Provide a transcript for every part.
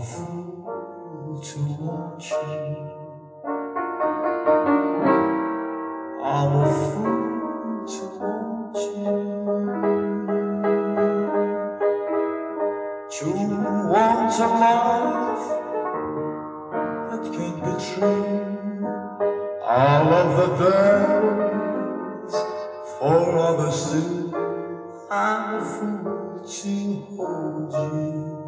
fool to want you. I'm a fool to want you. To want a life that can't be true. All of the birds for others too. I'm a fool to hold you.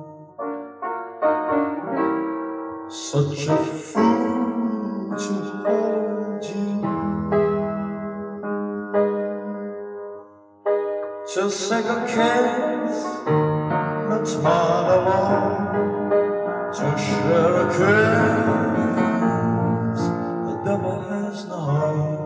Such a fool to hold you. To second kiss, not mine alone. To share a kiss that never has known.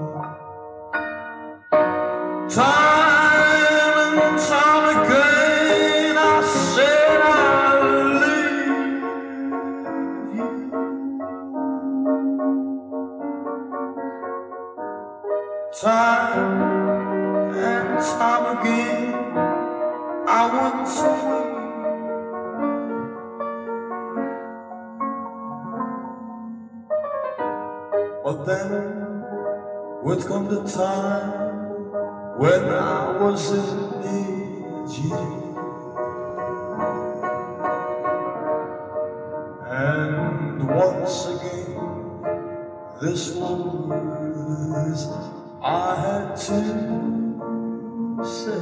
Time and time again I said I'll leave you. Time and time again I wouldn't say. But then would come the time when I was in need you. And once again this was I had to say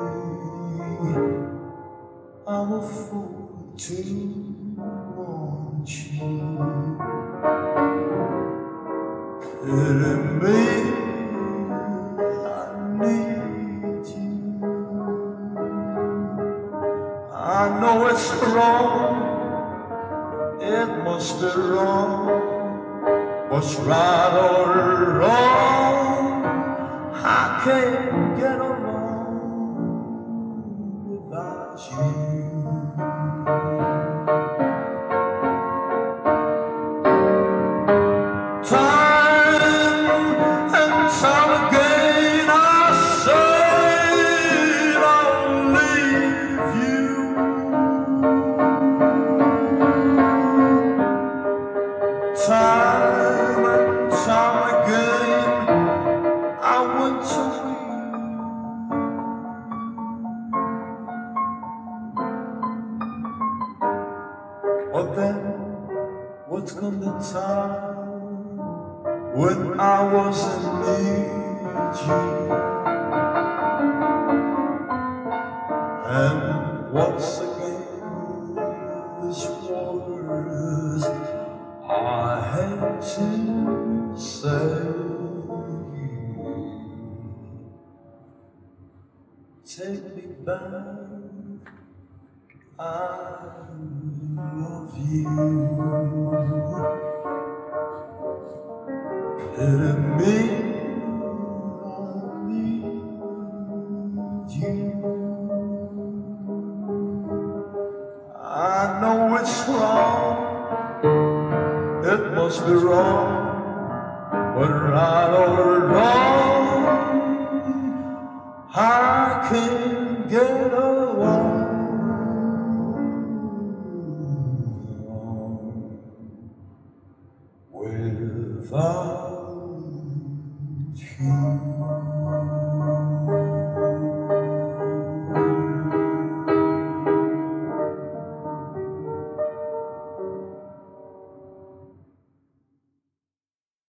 I'm a fool to want you. Pity me, I need you. I know it's wrong, it must be wrong. What's right or wrong, I can't get along without you. Time and time again I went to you. But then would come the time when I was in need you. And once again this was I had to say, take me back, I love you. Pity me, I need you. I know it's wrong, it must be wrong, but right or wrong, I can't get over.